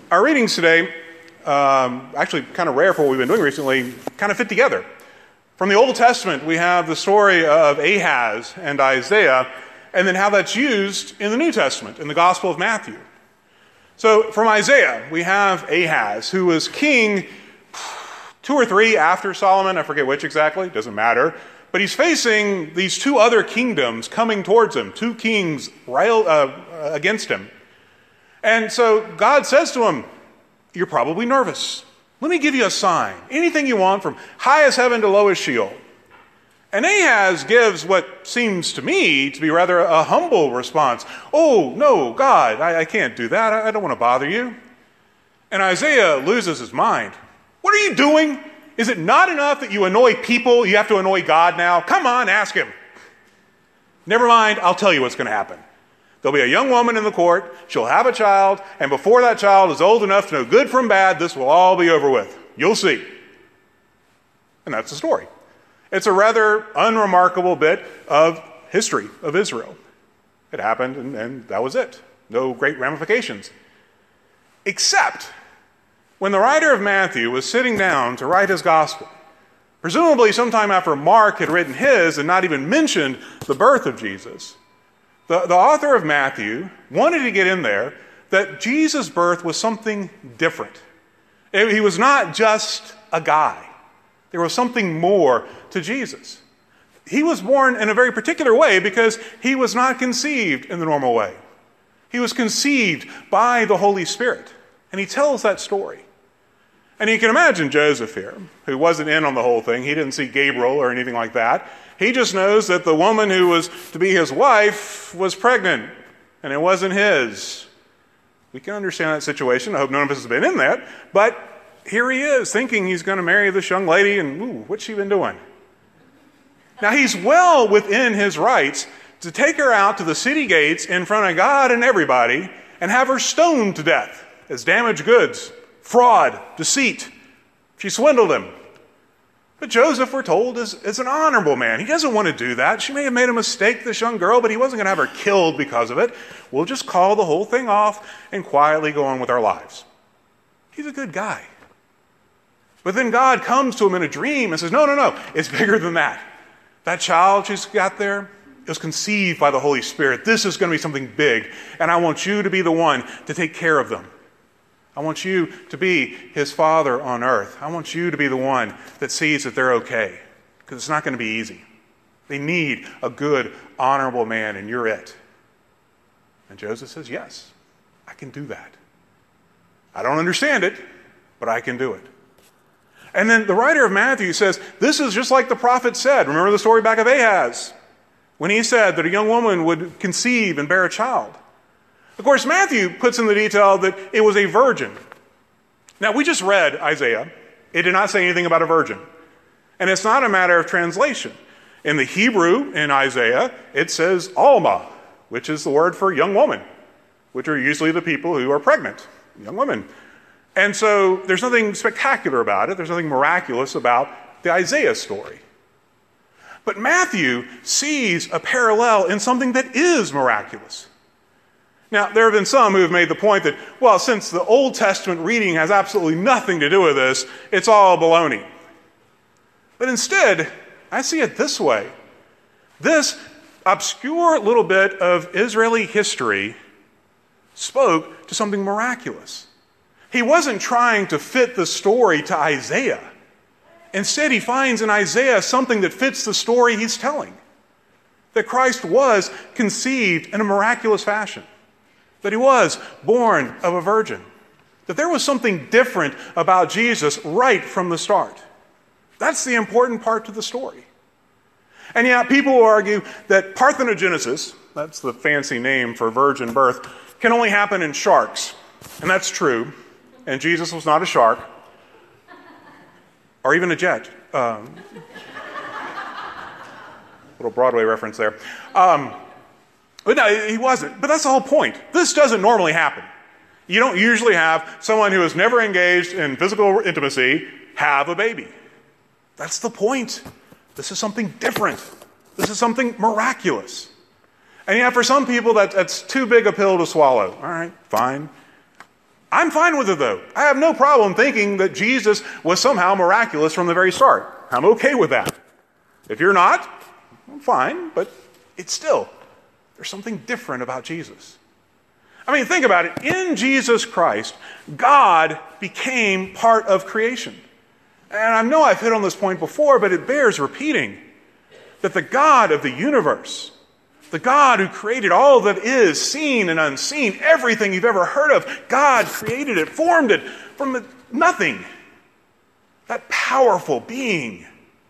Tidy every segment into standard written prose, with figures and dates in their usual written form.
Our readings today, actually kind of rare for what we've been doing recently, kind of fit together. From the Old Testament, we have the story of Ahaz and Isaiah, and then how that's used in the New Testament, in the Gospel of Matthew. So from Isaiah, we have Ahaz, who was king 2 or 3 after Solomon. I forget which exactly, doesn't matter. But he's facing these 2 other kingdoms coming towards him, 2 kings against him. And so God says to him, you're probably nervous. Let me give you a sign. Anything you want, from highest heaven to lowest Sheol. And Ahaz gives what seems to me to be rather a humble response. Oh, no, God, I can't do that. I don't want to bother you. And Isaiah loses his mind. What are you doing? Is it not enough that you annoy people? You have to annoy God now? Come on, ask him. Never mind, I'll tell you what's going to happen. There'll be a young woman in the court, she'll have a child, and before that child is old enough to know good from bad, this will all be over with. You'll see. And that's the story. It's a rather unremarkable bit of history of Israel. It happened, and that was it. No great ramifications. Except when the writer of Matthew was sitting down to write his gospel, presumably sometime after Mark had written his and not even mentioned the birth of Jesus, the author of Matthew wanted to get in there that Jesus' birth was something different. He was not just a guy. There was something more to Jesus. He was born in a very particular way because he was not conceived in the normal way. He was conceived by the Holy Spirit. And he tells that story. And you can imagine Joseph here, who wasn't in on the whole thing. He didn't see Gabriel or anything like that. He just knows that the woman who was to be his wife was pregnant, and it wasn't his. We can understand that situation. I hope none of us has been in that. But here he is, thinking he's going to marry this young lady, and ooh, what's she been doing? Now, he's well within his rights to take her out to the city gates in front of God and everybody and have her stoned to death as damaged goods, fraud, deceit. She swindled him. But Joseph, we're told, is an honorable man. He doesn't want to do that. She may have made a mistake, this young girl, but he wasn't going to have her killed because of it. We'll just call the whole thing off and quietly go on with our lives. He's a good guy. But then God comes to him in a dream and says, no, it's bigger than that. That child she's got there is conceived by the Holy Spirit. This is going to be something big, and I want you to be the one to take care of them. I want you to be his father on earth. I want you to be the one that sees that they're okay, because it's not going to be easy. They need a good, honorable man, and you're it. And Joseph says, yes, I can do that. I don't understand it, but I can do it. And then the writer of Matthew says, this is just like the prophet said. Remember the story back of Ahaz, when he said that a young woman would conceive and bear a child. Of course, Matthew puts in the detail that it was a virgin. Now, we just read Isaiah. It did not say anything about a virgin. And it's not a matter of translation. In the Hebrew, in Isaiah, it says alma, which is the word for young woman, which are usually the people who are pregnant, young women. And so there's nothing spectacular about it. There's nothing miraculous about the Isaiah story. But Matthew sees a parallel in something that is miraculous. Now, there have been some who have made the point that, well, since the Old Testament reading has absolutely nothing to do with this, it's all baloney. But instead, I see it this way. This obscure little bit of Israeli history spoke to something miraculous. He wasn't trying to fit the story to Isaiah. Instead, he finds in Isaiah something that fits the story he's telling. That Christ was conceived in a miraculous fashion. That he was born of a virgin. That there was something different about Jesus right from the start. That's the important part to the story. And yet people will argue that parthenogenesis, that's the fancy name for virgin birth, can only happen in sharks. And that's true. And Jesus was not a shark. Or even a jet. Little Broadway reference there. But no, he wasn't. But that's the whole point. This doesn't normally happen. You don't usually have someone who has never engaged in physical intimacy have a baby. That's the point. This is something different. This is something miraculous. And yet for some people, that's too big a pill to swallow. All right, fine. I'm fine with it, though. I have no problem thinking that Jesus was somehow miraculous from the very start. I'm okay with that. If you're not, I'm fine, but it's still, there's something different about Jesus. I mean, think about it. In Jesus Christ, God became part of creation. And I know I've hit on this point before, but it bears repeating that the God of the universe, the God who created all that is, seen and unseen, everything you've ever heard of, God created it, formed it from nothing. That powerful being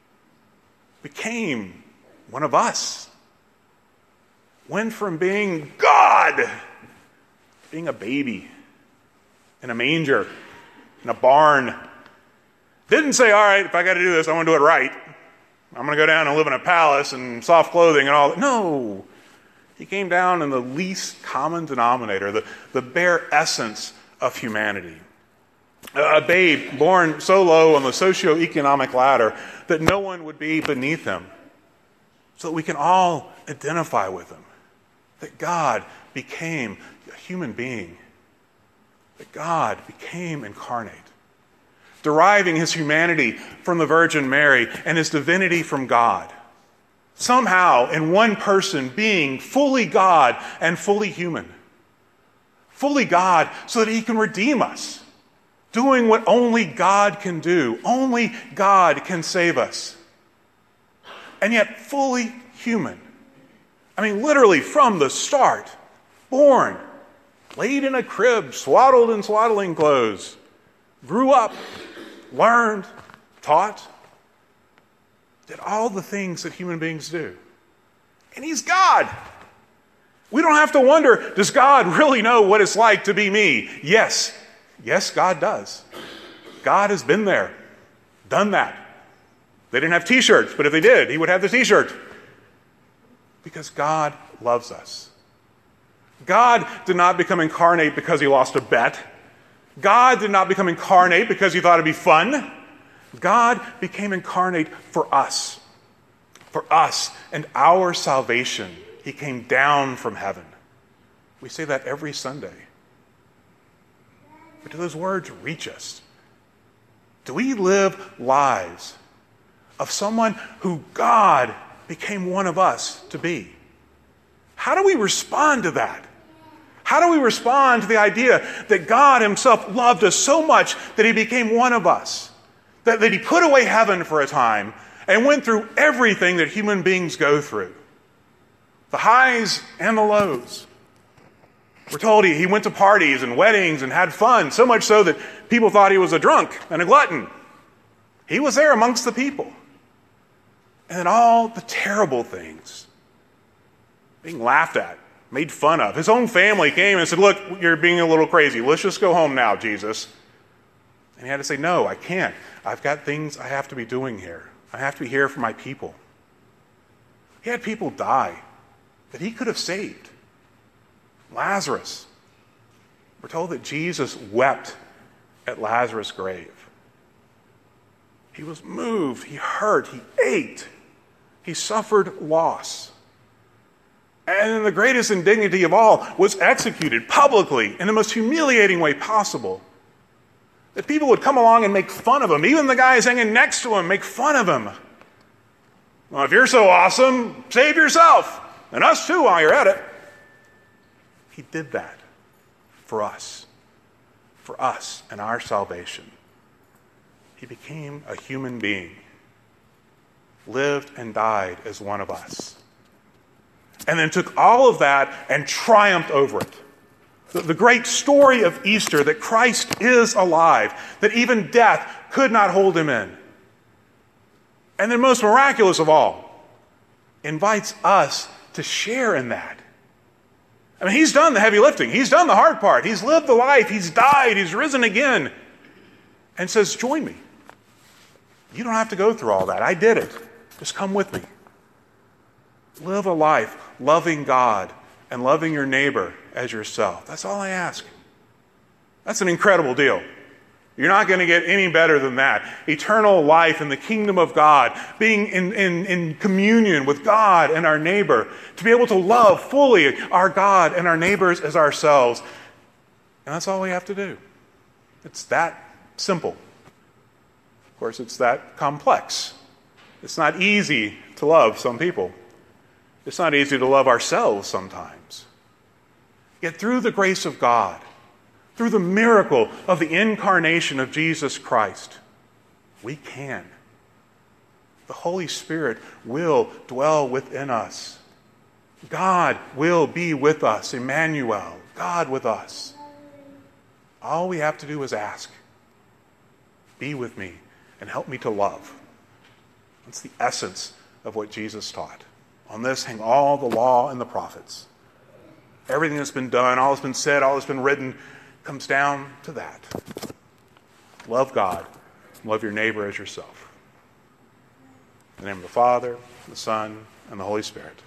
became one of us. Went from being God to being a baby in a manger, in a barn. Didn't say, all right, if I got to do this, I want to do it right. I'm going to go down and live in a palace and soft clothing and all that. No. He came down in the least common denominator, the bare essence of humanity. A babe born so low on the socioeconomic ladder that no one would be beneath him, so that we can all identify with him. That God became a human being. That God became incarnate, deriving his humanity from the Virgin Mary and his divinity from God. Somehow, in one person, being fully God and fully human. Fully God so that he can redeem us, doing what only God can do. Only God can save us. And yet fully human. I mean, literally from the start, born, laid in a crib, swaddled in swaddling clothes, grew up, learned, taught, did all the things that human beings do. And he's God. We don't have to wonder, does God really know what it's like to be me? Yes. Yes, God does. God has been there, done that. They didn't have t-shirts, but if they did, he would have the t-shirt. Because God loves us. God did not become incarnate because he lost a bet. God did not become incarnate because he thought it'd be fun. God became incarnate for us. For us and our salvation. He came down from heaven. We say that every Sunday. But do those words reach us? Do we live lives of someone who God became one of us to be? How do we respond to that? How do we respond to the idea that God himself loved us so much that he became one of us? That he put away heaven for a time and went through everything that human beings go through. The highs and the lows. We're told he went to parties and weddings and had fun, so much so that people thought he was a drunk and a glutton. He was there amongst the people. And then all the terrible things. Being laughed at, made fun of. His own family came and said, look, you're being a little crazy. Let's just go home now, Jesus. And he had to say, no, I can't. I've got things I have to be doing here. I have to be here for my people. He had people die that he could have saved. Lazarus. We're told that Jesus wept at Lazarus' grave. He was moved, he hurt, he ached, he suffered loss. And then the greatest indignity of all was executed publicly in the most humiliating way possible. That people would come along and make fun of him. Even the guys hanging next to him make fun of him. Well, if you're so awesome, save yourself. And us too while you're at it. He did that for us and our salvation. He became a human being, lived and died as one of us, and then took all of that and triumphed over it. The great story of Easter, that Christ is alive, that even death could not hold him in. And then most miraculous of all, invites us to share in that. I mean, he's done the heavy lifting. He's done the hard part. He's lived the life. He's died. He's risen again. And says, join me. You don't have to go through all that. I did it. Just come with me. Live a life loving God and loving your neighbor as yourself. That's all I ask. That's an incredible deal. You're not going to get any better than that. Eternal life in the kingdom of God, being in communion with God and our neighbor, to be able to love fully our God and our neighbors as ourselves. And that's all we have to do. It's that simple. Of course, it's that complex. It's not easy to love some people. It's not easy to love ourselves sometimes. Yet through the grace of God, through the miracle of the incarnation of Jesus Christ, we can. The Holy Spirit will dwell within us. God will be with us, Emmanuel, God with us. All we have to do is ask, be with me and help me to love. That's the essence of what Jesus taught. On this hang all the law and the prophets. Everything that's been done, all that's been said, all that's been written comes down to that. Love God, love your neighbor as yourself. In the name of the Father, the Son, and the Holy Spirit.